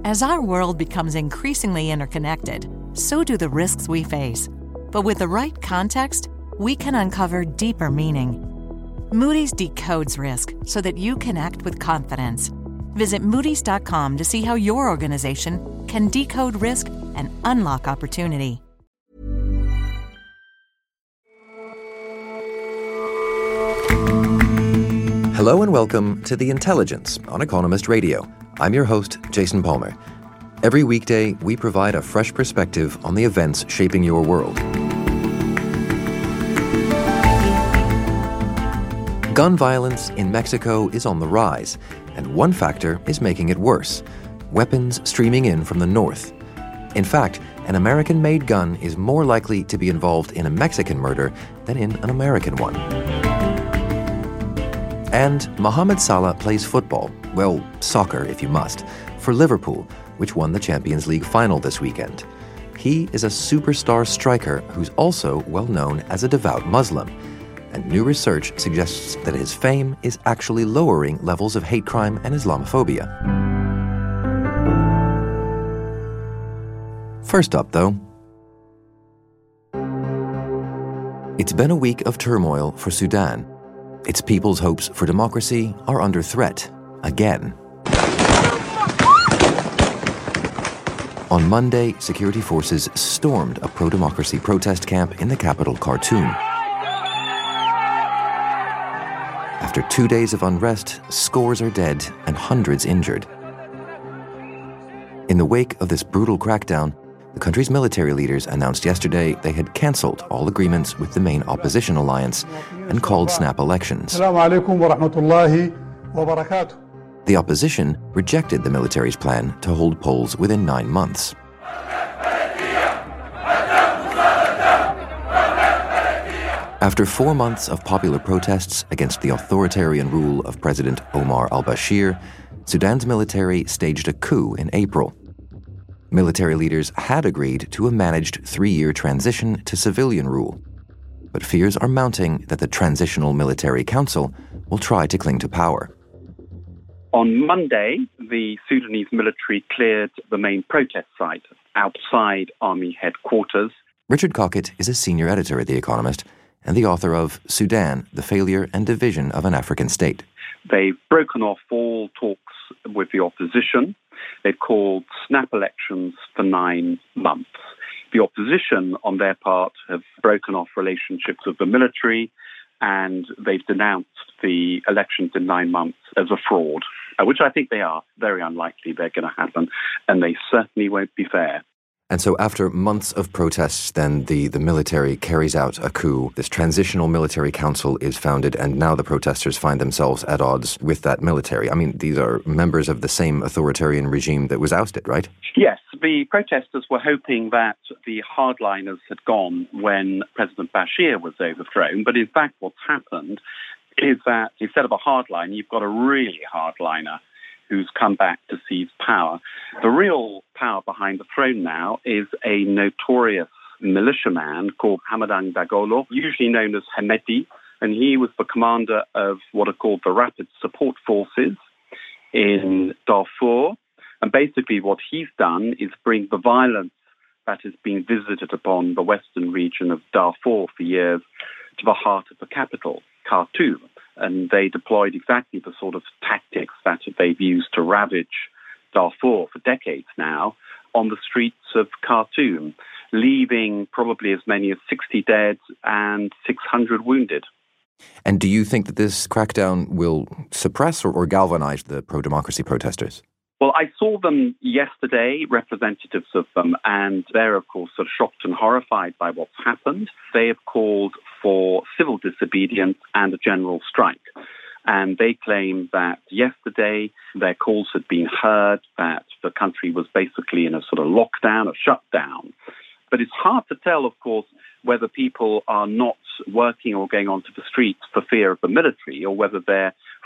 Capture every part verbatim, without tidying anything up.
As our world becomes increasingly interconnected, so do the risks we face. But with the right context, we can uncover deeper meaning. Moody's decodes risk so that you can act with confidence. Visit Moody's dot com to see how your organization can decode risk and unlock opportunity. Hello and welcome to The Intelligence on Economist Radio. I'm your host, Jason Palmer. Every weekday, we provide a fresh perspective on the events shaping your world. Gun violence in Mexico is on the rise, and one factor is making it worse: weapons streaming in from the north. In fact, an American-made gun is more likely to be involved in a Mexican murder than in an American one. And Mohamed Salah plays football, well, soccer if you must, for Liverpool, which won the Champions League final this weekend. He is a superstar striker who's also well known as a devout Muslim. And new research suggests that his fame is actually lowering levels of hate crime and Islamophobia. First up, though, it's been a week of turmoil for Sudan. Its people's hopes for democracy are under threat, again. On Monday, security forces stormed a pro-democracy protest camp in the capital, Khartoum. After two days of unrest, scores are dead and hundreds injured. In the wake of this brutal crackdown, the country's military leaders announced yesterday they had cancelled all agreements with the main opposition alliance and called snap elections. The opposition rejected the military's plan to hold polls within nine months. After four months of popular protests against the authoritarian rule of President Omar al-Bashir, Sudan's military staged a coup in April. Military leaders had agreed to a managed three-year transition to civilian rule, but fears are mounting that the Transitional Military Council will try to cling to power. On Monday, the Sudanese military cleared the main protest site outside army headquarters. Richard Cockett is a senior editor at The Economist and the author of Sudan, the Failure and Division of an African State. They've broken off all talks with the opposition. They've called snap elections for nine months. The opposition, on their part, have broken off relationships with the military, and they've denounced the elections in nine months as a fraud, which I think they are. Very unlikely they're going to happen, and they certainly won't be fair. And so after months of protests, then the, the military carries out a coup. This transitional military council is founded, and now the protesters find themselves at odds with that military. I mean, these are members of the same authoritarian regime that was ousted, right? Yes. The protesters were hoping that the hardliners had gone when President Bashir was overthrown. But in fact, what's happened is that instead of a hardline, you've got a really hardliner who's come back to seize power. The real power behind the throne now is a notorious militiaman called Hamadan Dagalo, usually known as Hemeti, and he was the commander of what are called the Rapid Support Forces in Darfur. And basically what he's done is bring the violence that has been visited upon the western region of Darfur for years to the heart of the capital, Khartoum. And they deployed exactly the sort of tactics that they've used to ravage Darfur for decades now on the streets of Khartoum, leaving probably as many as sixty dead and six hundred wounded. And do you think that this crackdown will suppress or, or galvanize the pro-democracy protesters? Well, I saw them yesterday, representatives of them, and they're, of course, sort of shocked and horrified by what's happened. They have called for civil disobedience and a general strike. And they claim that yesterday their calls had been heard, that the country was basically in a sort of lockdown, a shutdown. But it's hard to tell, of course, whether people are not working or going onto the streets for fear of the military, or whether they're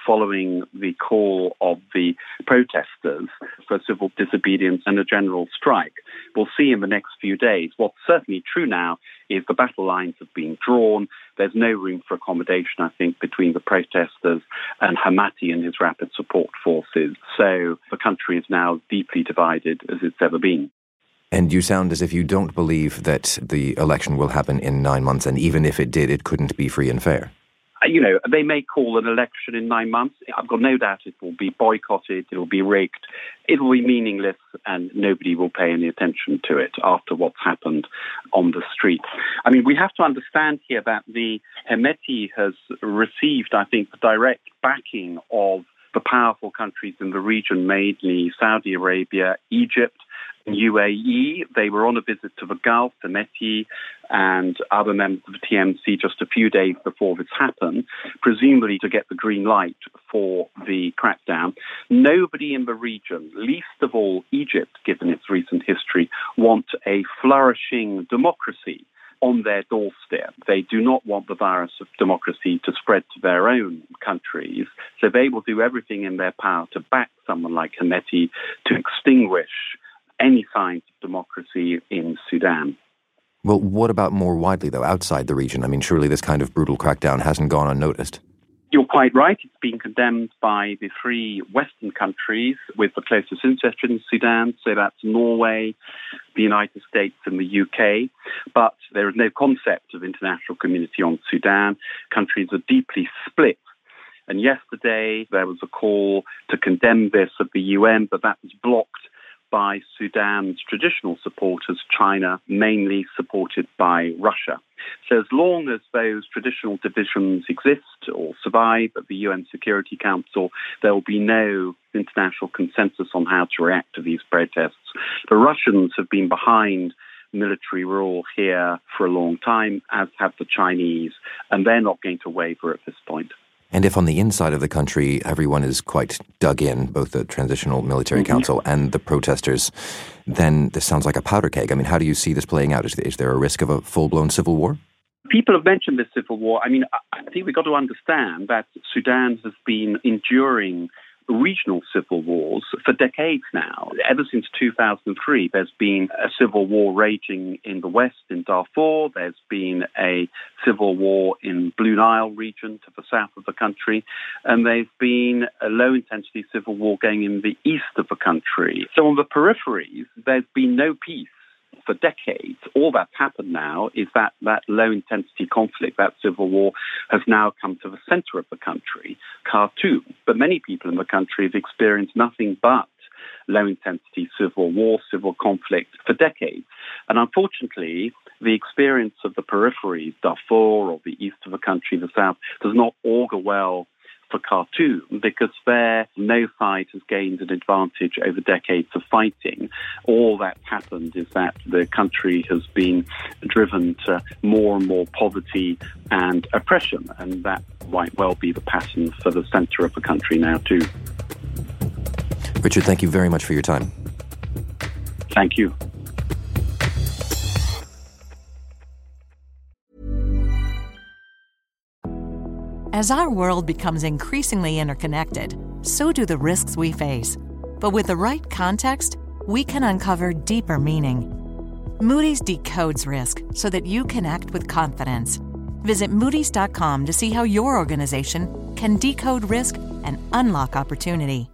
following the call of the protesters for civil disobedience and a general strike. We'll see in the next few days. What's certainly true now is the battle lines have been drawn. There's no room for accommodation, I think, between the protesters and Hemati and his rapid support forces. So the country is now deeply divided as it's ever been. And you sound as if you don't believe that the election will happen in nine months, and even if it did, it couldn't be free and fair. You know, they may call an election in nine months. I've got no doubt it will be boycotted, it will be rigged, it will be meaningless, and nobody will pay any attention to it after what's happened on the street. I mean, we have to understand here that the Hemeti has received, I think, the direct backing of the powerful countries in the region, mainly Saudi Arabia, Egypt, U A E. They were on a visit to the Gulf, the Hemeti and other members of the T M C just a few days before this happened, presumably to get the green light for the crackdown. Nobody in the region, least of all Egypt, given its recent history, want a flourishing democracy on their doorstep. They do not want the virus of democracy to spread to their own countries, so they will do everything in their power to back someone like Hemeti to extinguish any signs of democracy in Sudan. Well, what about more widely, though, outside the region? I mean, surely this kind of brutal crackdown hasn't gone unnoticed. You're quite right. It's been condemned by the three Western countries with the closest interest in Sudan. So that's Norway, the United States and the U K. But there is no concept of international community on Sudan. Countries are deeply split. And yesterday there was a call to condemn this at the U N, but that was blocked by Sudan's traditional supporters, China, mainly supported by Russia. So as long as those traditional divisions exist or survive at the U N Security Council, there will be no international consensus on how to react to these protests. The Russians have been behind military rule here for a long time, as have the Chinese, and they're not going to waver at this point. And if on the inside of the country everyone is quite dug in, both the Transitional Military mm-hmm. Council and the protesters, then this sounds like a powder keg. I mean, how do you see this playing out? Is, is there a risk of a full-blown civil war? People have mentioned this civil war. I mean, I think we've got to understand that Sudan has been enduring regional civil wars for decades now. Ever since two thousand three, there's been a civil war raging in the west in Darfur. There's been a civil war in Blue Nile region to the south of the country. And there's been a low-intensity civil war going in the east of the country. So on the peripheries, there's been no peace for decades. All that's happened now is that that low-intensity conflict, that civil war, has now come to the center of the country, Khartoum. But many people in the country have experienced nothing but low-intensity civil war, civil conflict for decades. And unfortunately, the experience of the peripheries, Darfur or the east of the country, the south, does not augur well for Khartoum, because there no side has gained an advantage over decades of fighting. All that's happened is that the country has been driven to more and more poverty and oppression, and that might well be the pattern for the centre of the country now too. Richard, thank you very much for your time. Thank you. As our world becomes increasingly interconnected, so do the risks we face. But with the right context, we can uncover deeper meaning. Moody's decodes risk so that you can act with confidence. Visit Moody's dot com to see how your organization can decode risk and unlock opportunity.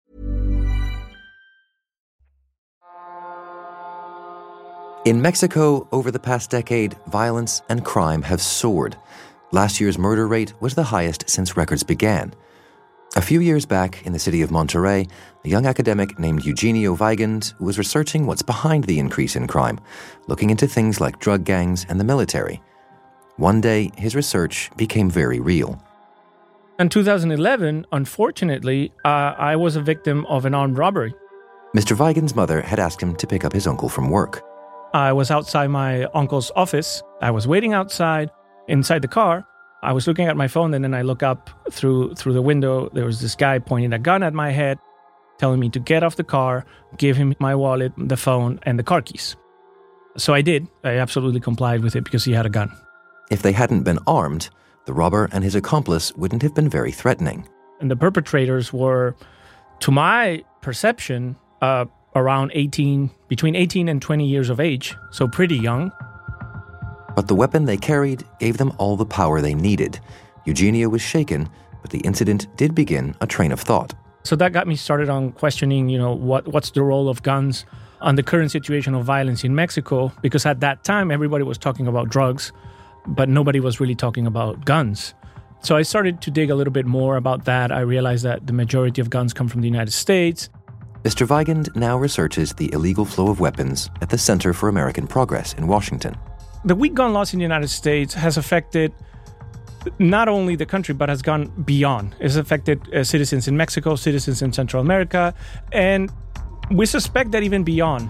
In Mexico, over the past decade, violence and crime have soared. Last year's murder rate was the highest since records began. A few years back, in the city of Monterrey, a young academic named Eugenio Weigand was researching what's behind the increase in crime, looking into things like drug gangs and the military. One day, his research became very real. In two thousand eleven, unfortunately, uh, I was a victim of an armed robbery. Mister Weigand's mother had asked him to pick up his uncle from work. I was outside my uncle's office. I was waiting outside. Inside the car, I was looking at my phone, and then I look up through through the window. There was this guy pointing a gun at my head, telling me to get off the car, give him my wallet, the phone, and the car keys. So I did. I absolutely complied with it because he had a gun. If they hadn't been armed, the robber and his accomplice wouldn't have been very threatening. And the perpetrators were, to my perception, uh, around eighteen, between eighteen and twenty years of age, so pretty young. But the weapon they carried gave them all the power they needed. Eugenia was shaken, but the incident did begin a train of thought. So that got me started on questioning, you know, what what's the role of guns on the current situation of violence in Mexico? Because at that time, everybody was talking about drugs, but nobody was really talking about guns. So I started to dig a little bit more about that. I realized that the majority of guns come from the United States. Mister Weigand now researches the illegal flow of weapons at the Center for American Progress in Washington. The weak gun laws in the United States has affected not only the country, but has gone beyond. It's affected uh, citizens in Mexico, citizens in Central America, and we suspect that even beyond.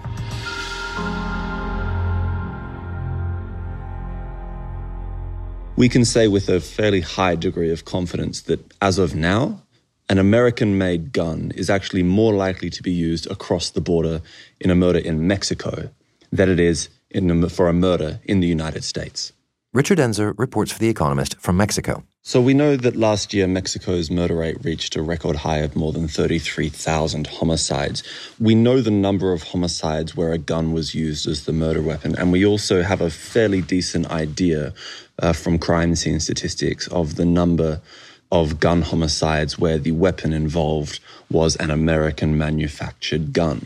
We can say with a fairly high degree of confidence that as of now, an American-made gun is actually more likely to be used across the border in a murder in Mexico than it is in a, for a murder in the United States. Richard Enzer reports for The Economist from Mexico. So we know that last year Mexico's murder rate reached a record high of more than thirty-three thousand homicides. We know the number of homicides where a gun was used as the murder weapon, and we also have a fairly decent idea uh, from crime scene statistics of the number of gun homicides where the weapon involved was an American-manufactured gun.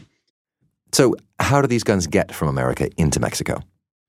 So how do these guns get from America into Mexico?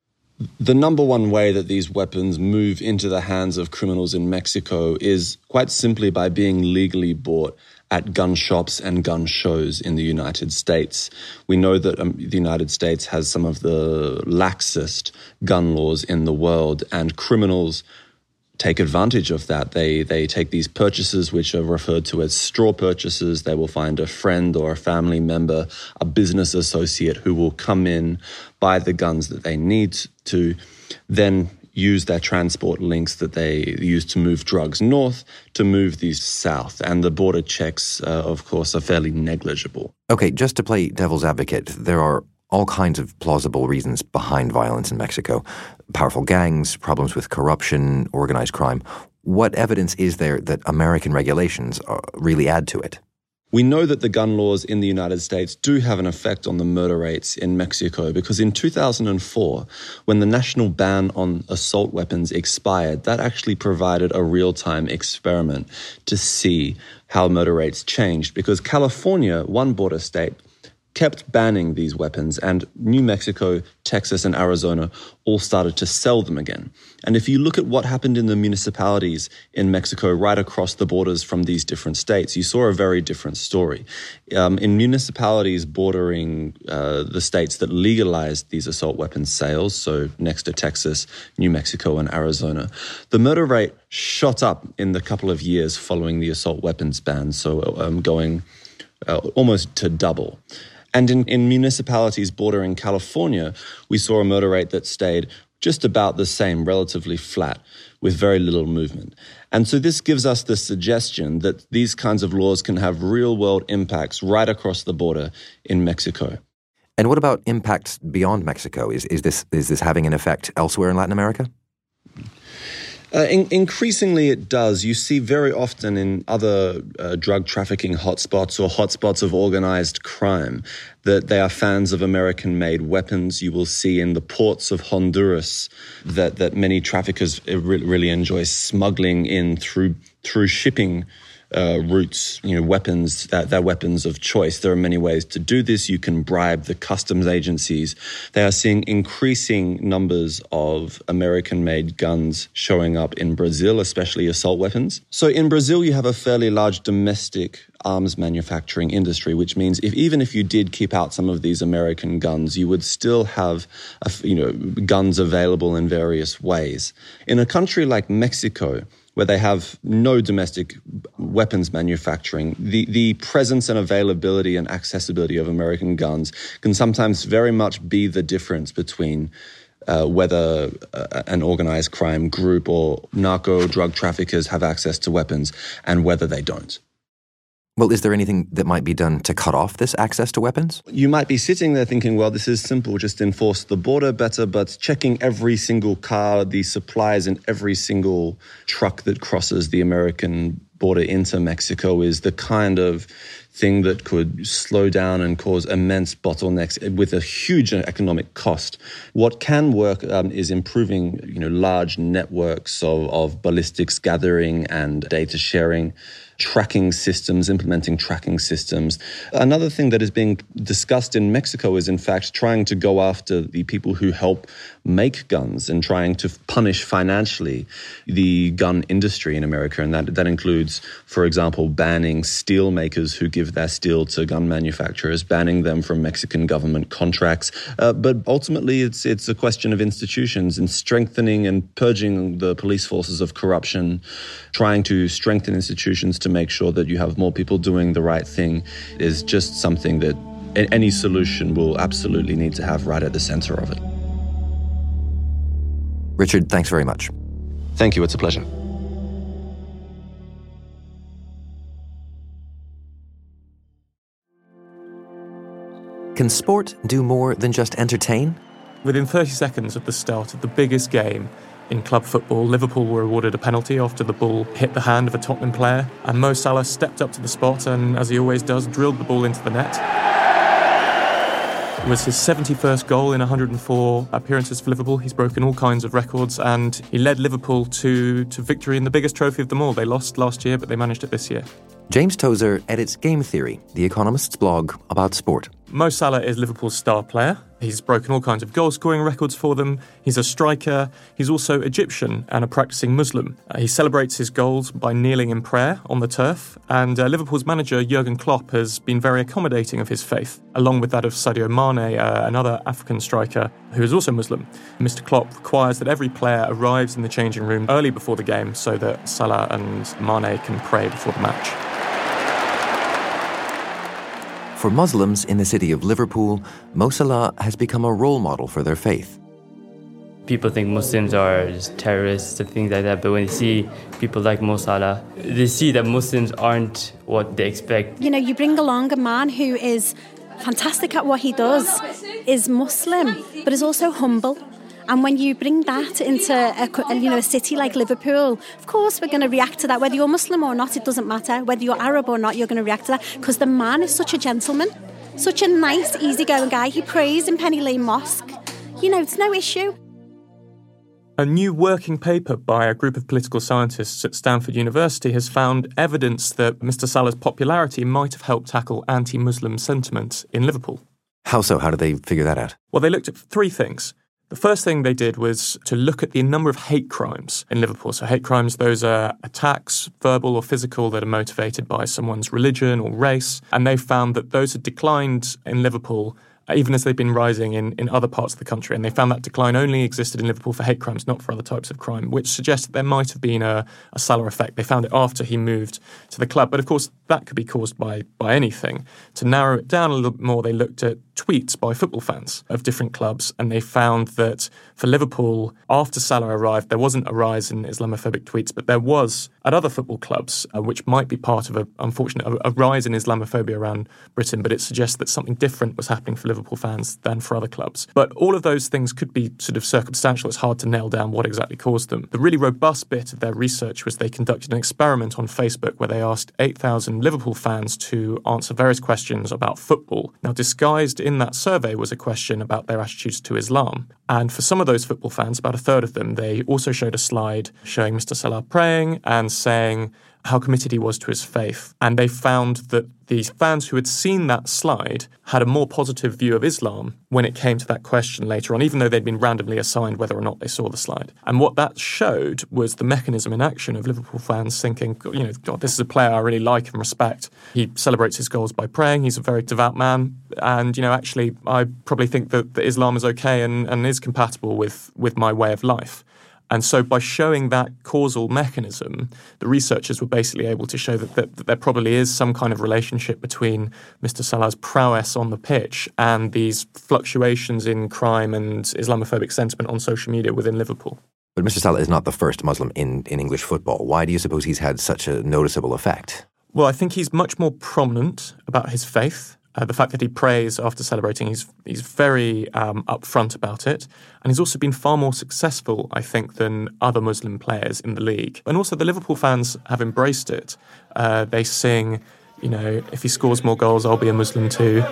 The number one way that these weapons move into the hands of criminals in Mexico is quite simply by being legally bought at gun shops and gun shows in the United States. We know that um, the United States has some of the laxest gun laws in the world, and criminals take advantage of that. They they take these purchases, which are referred to as straw purchases. They will find a friend or a family member, a business associate who will come in, buy the guns that they need to, then use their transport links that they use to move drugs north to move these south. And the border checks, uh, of course, are fairly negligible. Okay, just to play devil's advocate, there are all kinds of plausible reasons behind violence in Mexico. Powerful gangs, problems with corruption, organized crime. What evidence is there that American regulations really add to it? We know that the gun laws in the United States do have an effect on the murder rates in Mexico, because in two thousand four, when the national ban on assault weapons expired, that actually provided a real-time experiment to see how murder rates changed, because California, one border state, kept banning these weapons, and New Mexico, Texas, and Arizona all started to sell them again. And if you look at what happened in the municipalities in Mexico right across the borders from these different states, you saw a very different story. Um, in municipalities bordering uh, the states that legalized these assault weapons sales, so next to Texas, New Mexico, and Arizona, the murder rate shot up in the couple of years following the assault weapons ban, so um, going uh, almost to double. And in, in municipalities bordering California, we saw a murder rate that stayed just about the same, relatively flat, with very little movement. And so this gives us the suggestion that these kinds of laws can have real-world impacts right across the border in Mexico. And what about impacts beyond Mexico? Is, is this is this having an effect elsewhere in Latin America? Uh, in, increasingly it does. You see very often in other uh, drug trafficking hotspots or hotspots of organized crime that they are fans of American-made weapons. You will see in the ports of Honduras that, that many traffickers really enjoy smuggling in through through shipping Uh, routes, you know, weapons, that they're weapons of choice. There are many ways to do this. You can bribe the customs agencies. They are seeing increasing numbers of American-made guns showing up in Brazil, especially assault weapons. So in Brazil, you have a fairly large domestic arms manufacturing industry, which means if even if you did keep out some of these American guns, you would still have, a, you know, guns available in various ways. In a country like Mexico, where they have no domestic weapons manufacturing, the, the presence and availability and accessibility of American guns can sometimes very much be the difference between uh, whether uh, an organized crime group or narco drug traffickers have access to weapons and whether they don't. Well, is there anything that might be done to cut off this access to weapons? You might be sitting there thinking, well, this is simple, just enforce the border better, but checking every single car, the supplies in every single truck that crosses the American border into Mexico is the kind of thing that could slow down and cause immense bottlenecks with a huge economic cost. What can work um, is improving, you know, large networks of, of ballistics gathering and data sharing, tracking systems, implementing tracking systems. Another thing that is being discussed in Mexico is, in fact, trying to go after the people who help make guns and trying to punish financially the gun industry in America. And that, that includes, for example, banning steel makers who give their steel to gun manufacturers, banning them from Mexican government contracts. Uh, but ultimately, it's it's a question of institutions and strengthening and purging the police forces of corruption, trying to strengthen institutions to make sure that you have more people doing the right thing is just something that any solution will absolutely need to have right at the center of it. Richard, thanks very much. Thank you. It's a pleasure. Can sport do more than just entertain? Within thirty seconds of the start of the biggest game in club football, Liverpool were awarded a penalty after the ball hit the hand of a Tottenham player, and Mo Salah stepped up to the spot and, as he always does, drilled the ball into the net. It was his seventy-first goal in one hundred four appearances for Liverpool. He's broken all kinds of records, and he led Liverpool to, to victory in the biggest trophy of them all. They lost last year, but they managed it this year. James Tozer edits Game Theory, The Economist's blog about sport. Mo Salah is Liverpool's star player. He's broken all kinds of goal-scoring records for them. He's a striker. He's also Egyptian and a practicing Muslim. Uh, he celebrates his goals by kneeling in prayer on the turf. And uh, Liverpool's manager, Jurgen Klopp, has been very accommodating of his faith, along with that of Sadio Mane, uh, another African striker who is also Muslim. Mister Klopp requires that every player arrives in the changing room early before the game so that Salah and Mane can pray before the match. For Muslims in the city of Liverpool, Mo Salah has become a role model for their faith. People think Muslims are just terrorists and things like that, but when they see people like Mo Salah, they see that Muslims aren't what they expect. You know, you bring along a man who is fantastic at what he does, is Muslim, but is also humble. And when you bring that into a, you know, a city like Liverpool, of course we're going to react to that. Whether you're Muslim or not, it doesn't matter. Whether you're Arab or not, you're going to react to that. Because the man is such a gentleman, such a nice, easygoing guy. He prays in Penny Lane Mosque. You know, it's no issue. A new working paper by a group of political scientists at Stanford University has found evidence that Mister Salah's popularity might have helped tackle anti-Muslim sentiment in Liverpool. How so? How did they figure that out? Well, they looked at three things. The first thing they did was to look at the number of hate crimes in Liverpool. So hate crimes, those are attacks, verbal or physical, that are motivated by someone's religion or race. And they found that those had declined in Liverpool, even as they've been rising in, in other parts of the country. And they found that decline only existed in Liverpool for hate crimes, not for other types of crime, which suggests that there might have been a, a Salah effect. They found it after he moved to the club. But of course, that could be caused by, by anything. To narrow it down a little bit more, they looked at tweets by football fans of different clubs, and they found that for Liverpool, after Salah arrived, there wasn't a rise in Islamophobic tweets, but there was at other football clubs, uh, which might be part of a, unfortunate, a, a rise in Islamophobia around Britain, but it suggests that something different was happening for Liverpool fans than for other clubs. But all of those things could be sort of circumstantial. It's hard to nail down what exactly caused them. The really robust bit of their research was they conducted an experiment on Facebook where they asked eight thousand Liverpool fans to answer various questions about football. Now, disguised in that survey was a question about their attitudes to Islam. And for some of those football fans, about a third of them, they also showed a slide showing Mister Salah praying and saying how committed he was to his faith. And they found that these fans who had seen that slide had a more positive view of Islam when it came to that question later on, even though they'd been randomly assigned whether or not they saw the slide. And what that showed was the mechanism in action of Liverpool fans thinking, you know, God, this is a player I really like and respect. He celebrates his goals by praying. He's a very devout man. And, you know, actually, I probably think that, that Islam is okay and, and is compatible with, with my way of life. And so by showing that causal mechanism, the researchers were basically able to show that, that, that there probably is some kind of relationship between Mister Salah's prowess on the pitch and these fluctuations in crime and Islamophobic sentiment on social media within Liverpool. But Mister Salah is not the first Muslim in, in English football. Why do you suppose he's had such a noticeable effect? Well, I think he's much more prominent about his faith. Uh, the fact that he prays after celebrating, he's he's very um, upfront about it. And he's also been far more successful, I think, than other Muslim players in the league. And also the Liverpool fans have embraced it. Uh, they sing, you know, if he scores more goals, I'll be a Muslim too.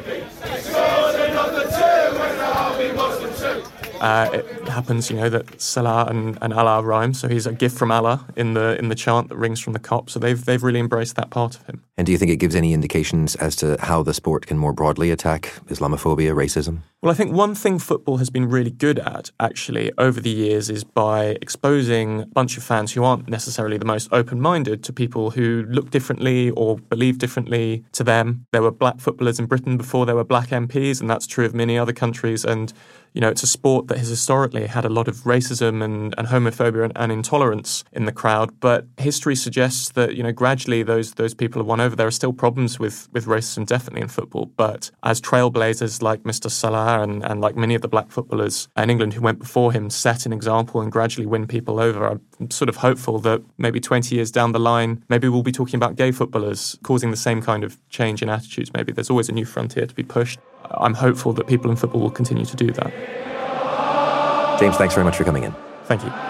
Uh, it happens, you know, that Salah and, and Allah rhyme, so he's a gift from Allah in the in the chant that rings from the Kop. So they've they've really embraced that part of him. And do you think it gives any indications as to how the sport can more broadly attack Islamophobia, racism? Well, I think one thing football has been really good at, actually, over the years is by exposing a bunch of fans who aren't necessarily the most open-minded to people who look differently or believe differently to them. There were black footballers in Britain before there were black M Ps, and that's true of many other countries. And, you know, it's a sport that has historically had a lot of racism and, and homophobia and, and intolerance in the crowd. But history suggests that, you know, gradually those those people have won over. There are still problems with, with racism, definitely, in football. But as trailblazers like Mister Salah and, and like many of the black footballers in England who went before him set an example and gradually win people over, I'm sort of hopeful that maybe twenty years down the line, maybe we'll be talking about gay footballers causing the same kind of change in attitudes. Maybe there's always a new frontier to be pushed. I'm hopeful that people in football will continue to do that. James, thanks very much for coming in. Thank you.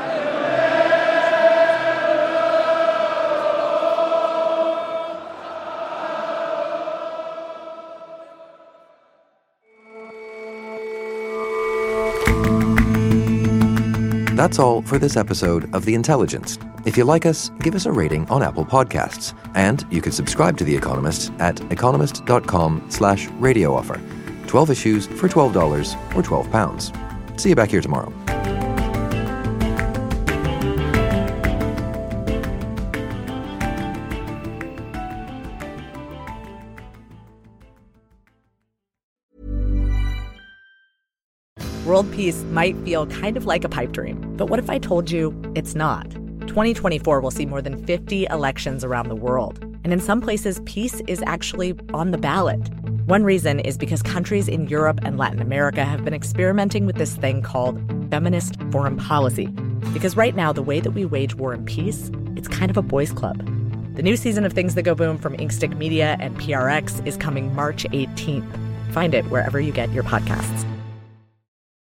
That's all for this episode of The Intelligence. If you like us, give us a rating on Apple Podcasts. And you can subscribe to The Economist at economist.com slash radio offer. twelve issues for twelve dollars or twelve pounds. See you back here tomorrow. World peace might feel kind of like a pipe dream, but what if I told you it's not? twenty twenty-four will see more than fifty elections around the world, and in some places, peace is actually on the ballot. One reason is because countries in Europe and Latin America have been experimenting with this thing called feminist foreign policy. Because right now, the way that we wage war and peace, it's kind of a boys' club. The new season of Things That Go Boom from Inkstick Media and P R X is coming March eighteenth. Find it wherever you get your podcasts.